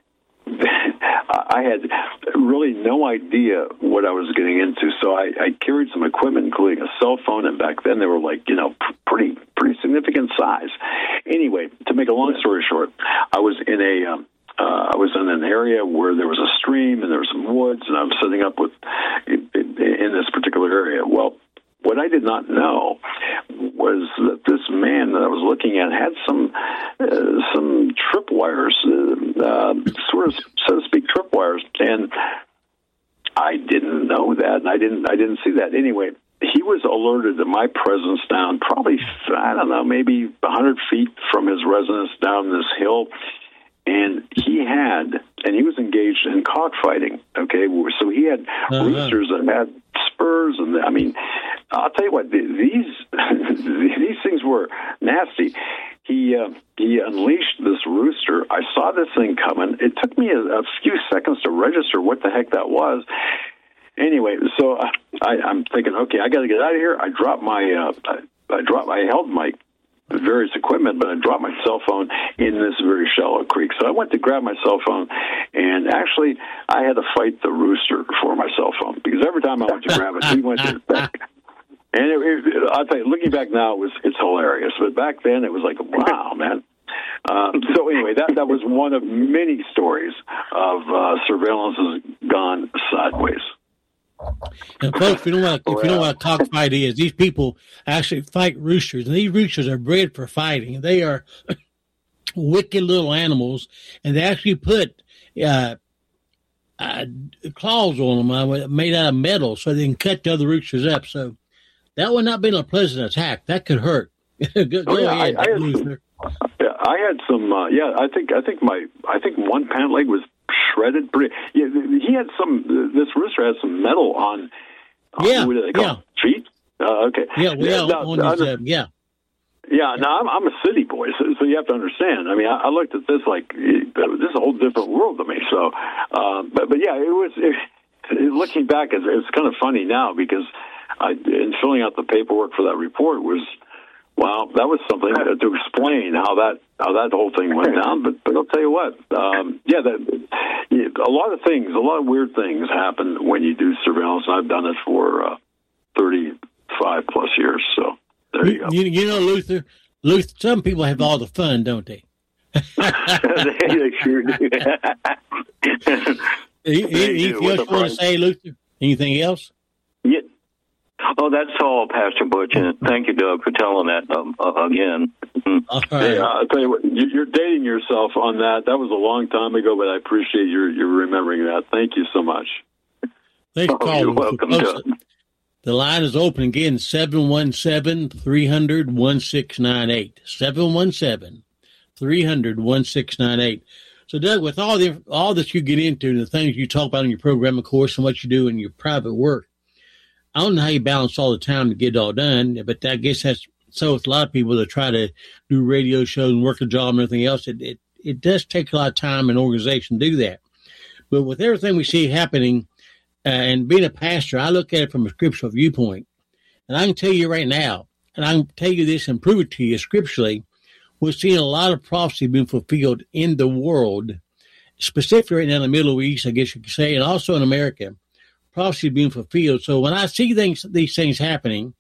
I had really no idea what I was getting into, so I, I carried some equipment, including a cell phone, and back then they were like, you know, pretty pretty significant size. Anyway, to make a long story short, I was in a um, uh, I was in an area where there was a stream and there were some woods, and I was setting up with in, in this particular area. Well, what I did not know was that this man that I was looking at had some uh, some tripwires, uh, uh, sort of, so to speak, tripwires, and I didn't know that, and I didn't I didn't see that. Anyway, he was alerted to my presence down probably, I don't know, maybe one hundred feet from his residence down this hill, and he had, and he was engaged in cockfighting, okay? So he had uh-huh. roosters that had spurs, and I mean, I'll tell you what, these these things were nasty. He uh, he unleashed this rooster. I saw this thing coming. It took me a, a few seconds to register what the heck that was. Anyway, so I, I'm thinking, okay, I got to get out of here. I dropped my, uh, I, I dropped, I held my various equipment, but I dropped my cell phone in this very shallow creek. So I went to grab my cell phone, and actually, I had to fight the rooster for my cell phone, because every time I went to grab it, he went to back. And it, it, I'll tell you, looking back now, it was it's hilarious. But back then, it was like, wow, man. Um, so anyway, that that was one of many stories of uh, surveillance has gone sideways. And folks, if you know what, if you know what a cockfight is, these people actually fight roosters, and these roosters are bred for fighting. They are wicked little animals, and they actually put uh, uh, claws on them uh, made out of metal so they can cut the other roosters up. So that would not be a pleasant attack. That could hurt. go, go oh, yeah, ahead, I, I, had, yeah, I had some. Uh, yeah, I think I think my I think one pant leg was shredded. Pretty. Yeah, he had some. This rooster had some metal on. on yeah, what do they call yeah. it? Feet. Uh, okay. Yeah, well, yeah, now, on his, uh, yeah. Yeah, now I'm, I'm a city boy, so, so you have to understand. I mean, I, I looked at this like this is a whole different world to me. So, uh, but but yeah, it was. It, looking back, it's, it's kind of funny now because I, in filling out the paperwork for that report was. Wow, that was something to explain how that how that whole thing went down. But but I'll tell you what, um, yeah, that, a lot of things, a lot of weird things happen when you do surveillance. I've done it for uh, thirty-five plus years. So there you, you go. You, you know, Luther, Luther. Some people have all the fun, don't they? They sure do. Anything else you want to say, Luther? Anything else? Yeah. Oh, that's all, Pastor Butch, and thank you, Doug, for telling that um, uh, again. All right. Yeah, I'll tell you what, you're dating yourself on that. That was a long time ago, but I appreciate your, your remembering that. Thank you so much. Thanks for oh, calling. You're welcome, Doug. The line is open again, seven one seven, three hundred, sixteen ninety-eight. seven one seven, three hundred, sixteen ninety-eight. So, Doug, with all the all that you get into, the things you talk about in your program, of course, and what you do in your private work, I don't know how you balance all the time to get it all done, but I guess that's so with a lot of people that try to do radio shows and work a job and everything else, it, it, it does take a lot of time and organization to do that. But with everything we see happening, uh, and being a pastor, I look at it from a scriptural viewpoint. And I can tell you right now, and I can tell you this and prove it to you scripturally, we're seeing a lot of prophecy being fulfilled in the world, specifically right now in the Middle East, I guess you could say, and also in America. Prophecy being fulfilled. So when I see things, these things happening,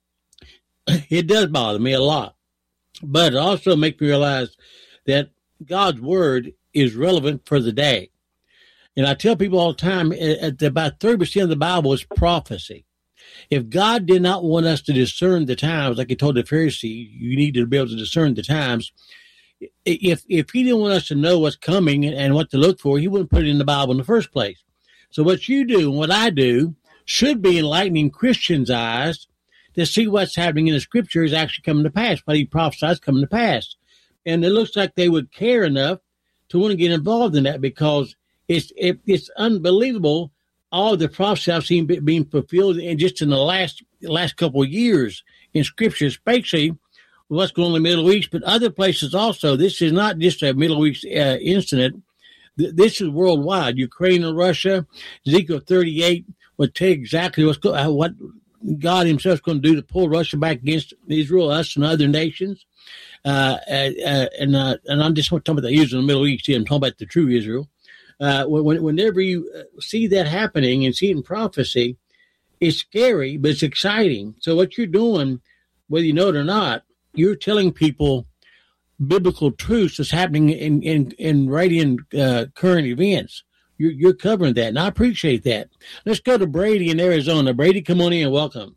it does bother me a lot. But it also makes me realize that God's word is relevant for the day. And I tell people all the time that about thirty percent of the Bible is prophecy. If God did not want us to discern the times, like he told the Pharisee, you need to be able to discern the times. If if he didn't want us to know what's coming and what to look for, he wouldn't put it in the Bible in the first place. So what you do and what I do should be enlightening Christians' eyes to see what's happening in the scripture is actually coming to pass, what he prophesies coming to pass. And it looks like they would care enough to want to get involved in that, because it's it, it's unbelievable all the prophecy I've seen being fulfilled in just in the last last couple of years in scripture, especially what's going on in the Middle East, but other places also. This is not just a Middle East uh, incident. This is worldwide. Ukraine and Russia, Ezekiel thirty-eight would tell you exactly what's go, what God himself is going to do to pull Russia back against Israel, us, and other nations. Uh, uh, and uh, and I'm just talking about the Israel in the Middle East here. I'm talking about the true Israel. Uh, when, whenever you see that happening and see it in prophecy, it's scary, but it's exciting. So what you're doing, whether you know it or not, you're telling people biblical truths that's happening in, in, in right in uh, current events. You're, you're covering that, and I appreciate that. Let's go to Brady in Arizona. Brady, come on in and welcome.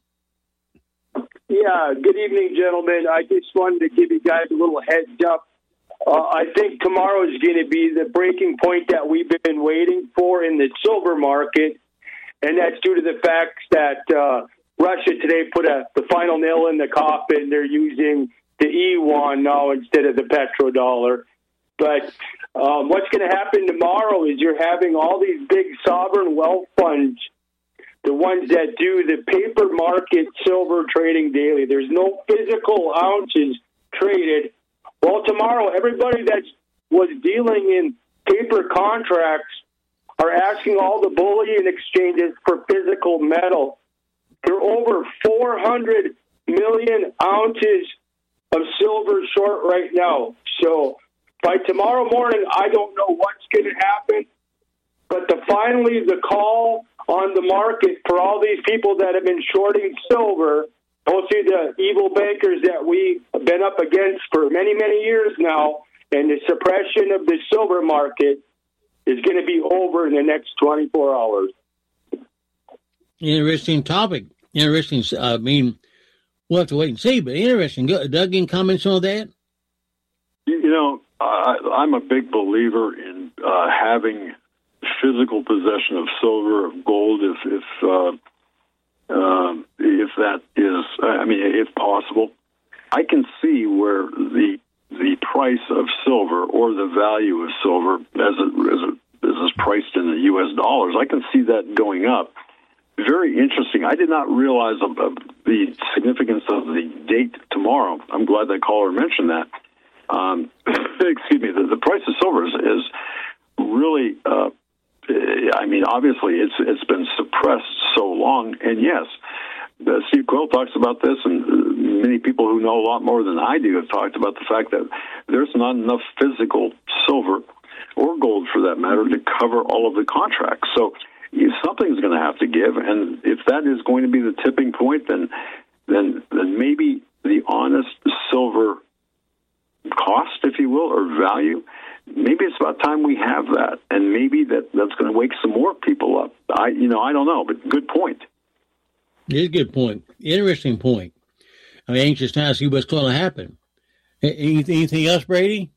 Yeah, good evening, gentlemen. I just wanted to give you guys a little heads up. Uh, I think tomorrow is going to be the breaking point that we've been waiting for in the silver market, and that's due to the fact that uh, Russia today put a, the final nail in the coffin. They're using the E yuan now instead of the petrodollar. But um, what's going to happen tomorrow is you're having all these big sovereign wealth funds, the ones that do the paper market silver trading daily. There's no physical ounces traded. Well, tomorrow, everybody that was dealing in paper contracts are asking all the bullion exchanges for physical metal. They're over four hundred million ounces of silver short right now. So by tomorrow morning, I don't know what's going to happen. But the, finally, the call on the market for all these people that have been shorting silver, mostly the evil bankers that we've been up against for many, many years now, and the suppression of the silver market is going to be over in the next twenty-four hours. Interesting topic. Interesting. I mean, we'll have to wait and see, but interesting. Doug, any comments on that? You know, I, I'm a big believer in uh, having physical possession of silver, of gold, if if uh, uh, if that is, I mean, if possible. I can see where the the price of silver or the value of silver as it, as it, as it's priced in the U S dollars, I can see that going up. Very interesting. I did not realize of, of the significance of the date tomorrow. I'm glad that caller mentioned that. Um, excuse me. The, the price of silver is, is really, uh, I mean, obviously it's it's been suppressed so long. And yes, uh, Steve Quayle talks about this, and uh, many people who know a lot more than I do have talked about the fact that there's not enough physical silver or gold, for that matter, to cover all of the contracts. So something's going to have to give, and if that is going to be the tipping point, then then then maybe the honest silver cost, if you will, or value, maybe it's about time we have that, and maybe that, that's going to wake some more people up. I you know I don't know, but good point. It's a good point. Interesting point. I'm anxious now to see what's going to happen. Anything, anything else, Brady?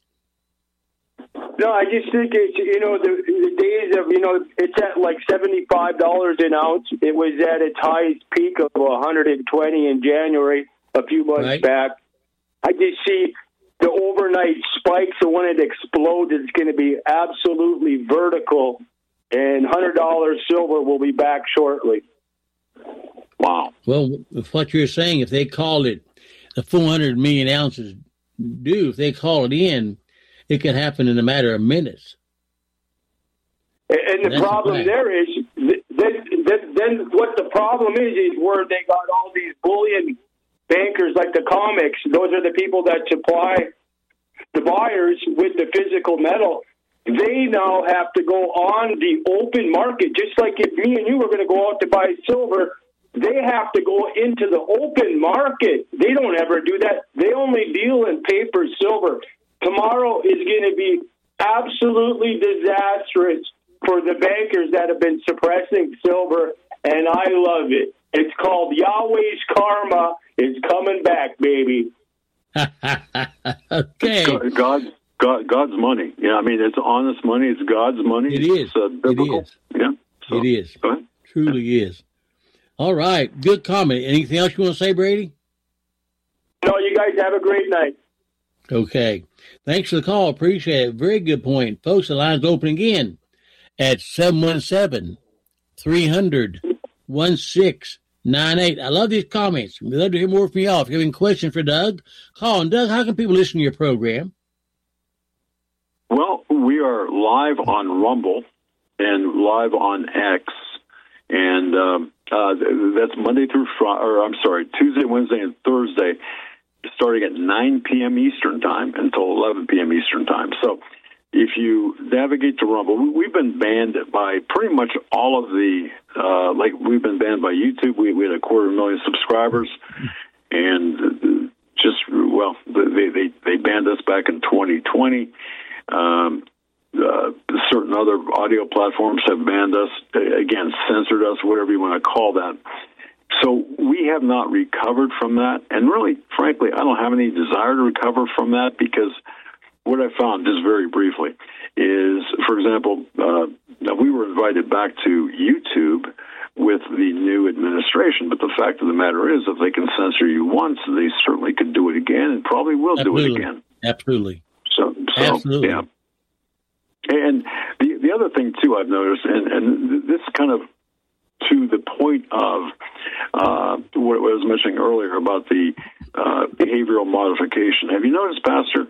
No, I just think it's, you know, the, the days of, you know, it's at like seventy-five dollars an ounce. It was at its highest peak of one hundred twenty in January a few months right. back. I just see the overnight spikes, and when it explodes, it's going to be absolutely vertical, and one hundred dollars silver will be back shortly. Wow. Well, what you're saying, if they called it the four hundred million ounces do, if they call it in, it could happen in a matter of minutes. And the That's problem there is, then, then, then what the problem is, is where they got all these bullion bankers like the comics. Those are the people that supply the buyers with the physical metal. They now have to go on the open market, just like if me and you were going to go out to buy silver. They have to go into the open market. They don't ever do that. They only deal in paper silver. Tomorrow is going to be absolutely disastrous for the bankers that have been suppressing silver, and I love it. It's called Yahweh's karma is coming back, baby. Okay. God, God, God, God's money. Yeah, I mean, it's honest money. It's God's money. It is. It's, uh, biblical. It is. Yeah. So, it is. Go ahead. Truly is. All right. Good comment. Anything else you want to say, Brady? No, you guys have a great night. Okay. Thanks for the call. Appreciate it. Very good point. Folks, the line's open again at seven one seven, three hundred, sixteen ninety-eight. I love these comments. We'd love to hear more from y'all. If you have any questions for Doug, call. And Doug, how can people listen to your program? Well, we are live on Rumble and live on X, and um, uh, that's Monday through Friday, or I'm sorry, Tuesday, Wednesday, and Thursday, starting at nine p.m. Eastern Time until eleven p.m. Eastern Time. So if you navigate to Rumble, we've been banned by pretty much all of the, uh, like we've been banned by YouTube. We, we had a quarter million subscribers, and just, well, they, they, they banned us back in twenty twenty. Um, uh, certain other audio platforms have banned us, again, censored us, whatever you want to call that. So we have not recovered from that. And really, frankly, I don't have any desire to recover from that, because what I found, just very briefly, is, for example, uh, we were invited back to YouTube with the new administration, but the fact of the matter is, if they can censor you once, they certainly could do it again, and probably will Absolutely. do it again. Absolutely. So, so Absolutely. yeah. And the the other thing, too, I've noticed, and, and this kind of to the point of uh, what I was mentioning earlier about the uh, behavioral modification. Have you noticed, Pastor,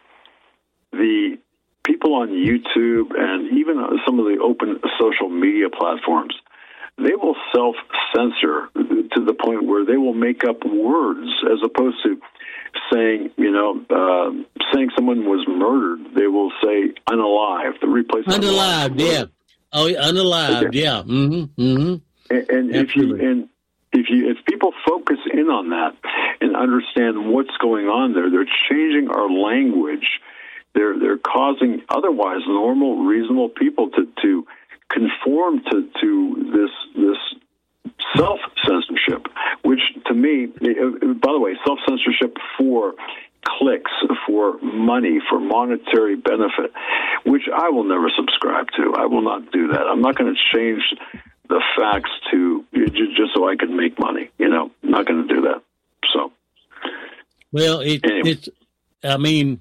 the people on YouTube and even some of the open social media platforms, they will self-censor to the point where they will make up words as opposed to saying, you know, uh, saying someone was murdered. They will say unalive. The replace unalive, yeah. Oh, unalive, okay. Yeah. Mm-hmm. Mm-hmm. And, and if you and if you if people focus in on that and understand what's going on there, they're changing our language. They're they're causing otherwise normal, reasonable people to to conform to to this this self-censorship, which to me, by the way, self-censorship for clicks, for money, for monetary benefit, which I will never subscribe to. I will not do that. I'm not going to change the facts to just so I can make money. You know, I'm not going to do that. So, well, it, anyway. it's, I mean,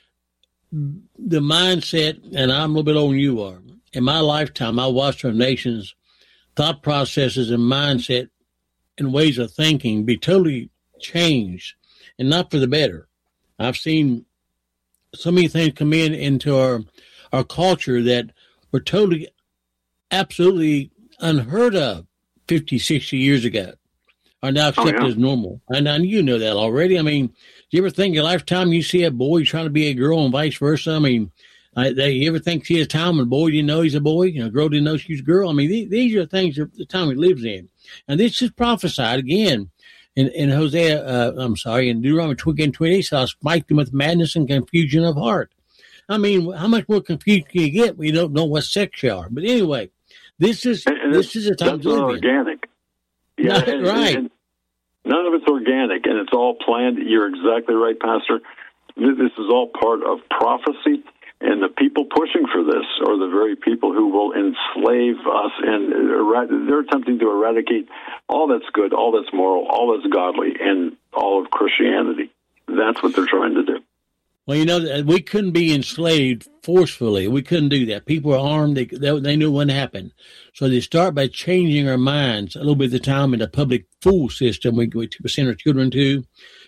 the mindset, and I'm a little bit older than you are. In my lifetime, I watched our nation's thought processes and mindset and ways of thinking be totally changed, and not for the better. I've seen so many things come in into our our culture that were totally, absolutely unheard of fifty, sixty years ago, are now accepted oh, yeah. as normal. And, and you know that already. I mean, do you ever think in your lifetime you see a boy trying to be a girl and vice versa? I mean, I, they, you ever think she has time and a boy didn't know he's a boy? You know, a girl didn't know she's a girl. I mean, these, these are things that the time he lives in. And this is prophesied again in, in Hosea, uh, I'm sorry, in Deuteronomy twenty, twenty-eight, so I'll smite them with madness and confusion of heart. I mean, how much more confused can you get when you don't know what sex you are? But anyway, this is and this is a time to live organic. Yeah, Not, and, right. And none of it's organic, and it's all planned. You're exactly right, Pastor. This is all part of prophecy. And the people pushing for this are the very people who will enslave us, and they're attempting to eradicate all that's good, all that's moral, all that's godly, and all of Christianity. That's what they're trying to do. Well, you know, we couldn't be enslaved forcefully. We couldn't do that. People were armed. They, they, they knew what happened. So they start by changing our minds a little bit at the time in the public school system we, we send our children to.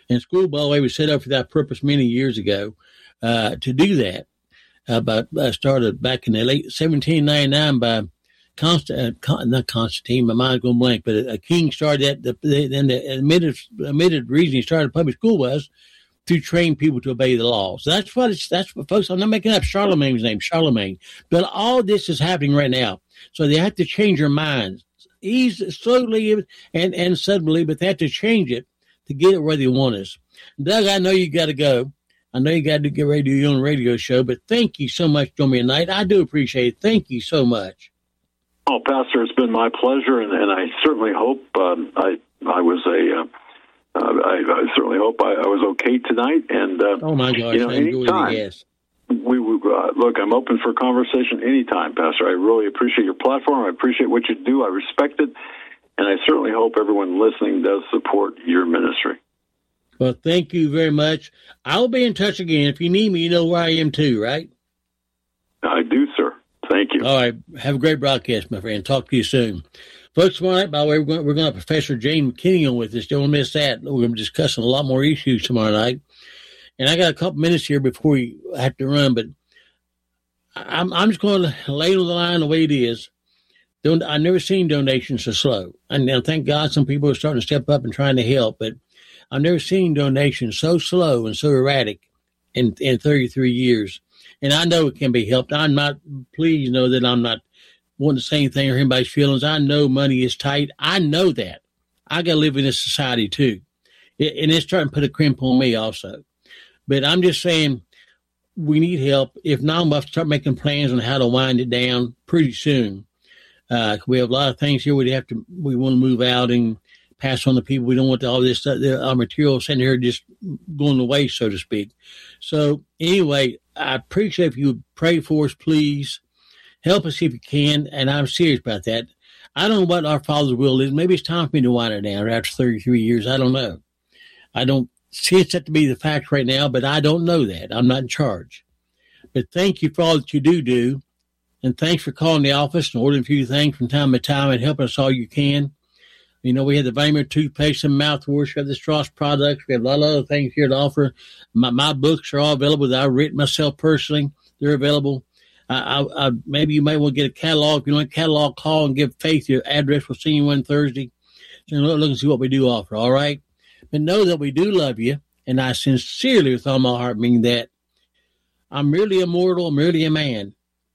And school, by the way, was set up for that purpose many years ago uh, to do that. Uh, but uh, started back in the late seventeen ninety-nine by Constant, uh, Con, not Constantine, my mind's going blank, but a, a king started that. The, the, then the admitted, admitted reason he started public school was to train people to obey the laws. So that's what it's, that's what folks, I'm not making up Charlemagne's name, Charlemagne. But all this is happening right now. So they have to change their minds. Easy, slowly and, and suddenly, but they have to change it to get it where they want us. Doug, I know you got to go. I know you got to get ready to do your own radio show, but thank you so much for joining me tonight. I do appreciate it. Thank you so much. Oh, Pastor, it's been my pleasure, and, and I certainly hope um, I I was a uh, uh, I, I certainly hope I, I was okay tonight. And uh, oh my gosh, you know, I enjoyed anytime. it, yes. We, we uh, look. I'm open for conversation anytime, Pastor. I really appreciate your platform. I appreciate what you do. I respect it, and I certainly hope everyone listening does support your ministry. Well, thank you very much. I'll be in touch again. If you need me, you know where I am too, right? I do, sir. Thank you. All right. Have a great broadcast, my friend. Talk to you soon. Folks, tomorrow night, by the way, we're going, we're going to have Professor Jane McKinney on with us. Don't miss that. We're going to be discussing a lot more issues tomorrow night. And I got a couple minutes here before we have to run, but I'm, I'm just going to lay on the line the way it is. Don't, I've never seen donations so slow. And now, thank God some people are starting to step up and trying to help, but I've never seen donations so slow and so erratic in, in thirty-three years. And I know it can be helped. I'm not, please know that I'm not wanting to say anything or anybody's feelings. I know money is tight. I know that. I got to live in this society too. It, and it's starting to put a crimp on me also. But I'm just saying we need help. If not, we'll have to start making plans on how to wind it down pretty soon. Uh, we have a lot of things here we have to, we want to move out and pass on to people. We don't want all this, uh, our material sitting here just going to waste, so to speak. So anyway, I appreciate if you would pray for us, please. Help us if you can, and I'm serious about that. I don't know what our Father's will is. Maybe it's time for me to wind it down after thirty-three years. I don't know. I don't see it set to be the fact right now, but I don't know that. I'm not in charge. But thank you for all that you do do, and thanks for calling the office and ordering a few things from time to time and helping us all you can. You know, we have the Vaymer toothpaste and mouthwash. We have the Strauss products. We have a lot of other things here to offer. My, my books are all available that I've written myself personally. They're available. I, I, I, maybe you may want to get a catalog. If you want a catalog, call and give Faith your address. We'll see you one Thursday. So look, look and see what we do offer, all right? But know that we do love you, and I sincerely, with all my heart, mean that. I'm merely a mortal. I'm merely a man.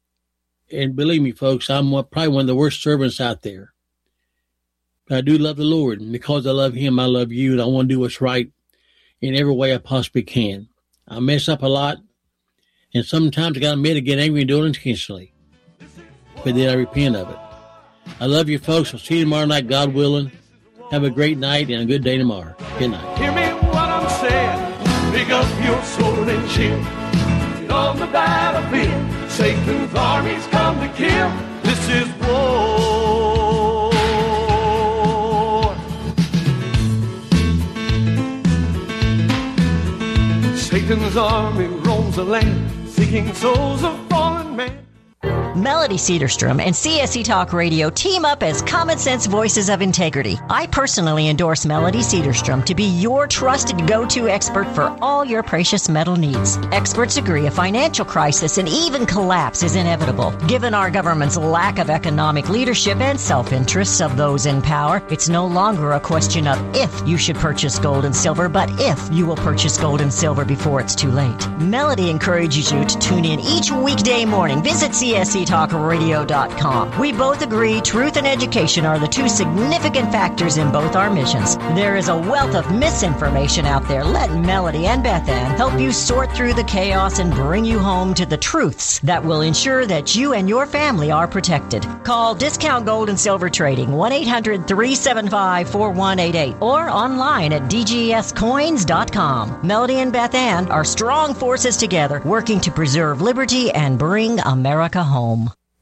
And believe me, folks, I'm one, probably one of the worst servants out there. But I do love the Lord, and because I love him, I love you, and I want to do what's right in every way I possibly can. I mess up a lot, and sometimes I got to admit I get angry and do it intentionally. But then I repent of it. I love you, folks. I'll see you tomorrow night, God willing. Have a great night and a good day tomorrow. Good night. Hear me what I'm saying. Pick up your sword and shield. Get on the battlefield. Satan's armies come to kill. This is war. Satan's army roams the land, seeking souls of fallen men. Melody Cedarstrom and C S C Talk Radio team up as common sense voices of integrity. I personally endorse Melody Cedarstrom to be your trusted go-to expert for all your precious metal needs. Experts agree a financial crisis and even collapse is inevitable. Given our government's lack of economic leadership and self-interests of those in power, it's no longer a question of if you should purchase gold and silver, but if you will purchase gold and silver before it's too late. Melody encourages you to tune in each weekday morning. Visit C S C talk radio dot com. We both agree truth and education are the two significant factors in both our missions. There is a wealth of misinformation out there. Let Melody and Beth Ann help you sort through the chaos and bring you home to the truths that will ensure that you and your family are protected. Call Discount Gold and Silver Trading one eight hundred three seven five four one eight eight or online at d g s coins dot com. Melody and Beth Ann are strong forces together working to preserve liberty and bring America home.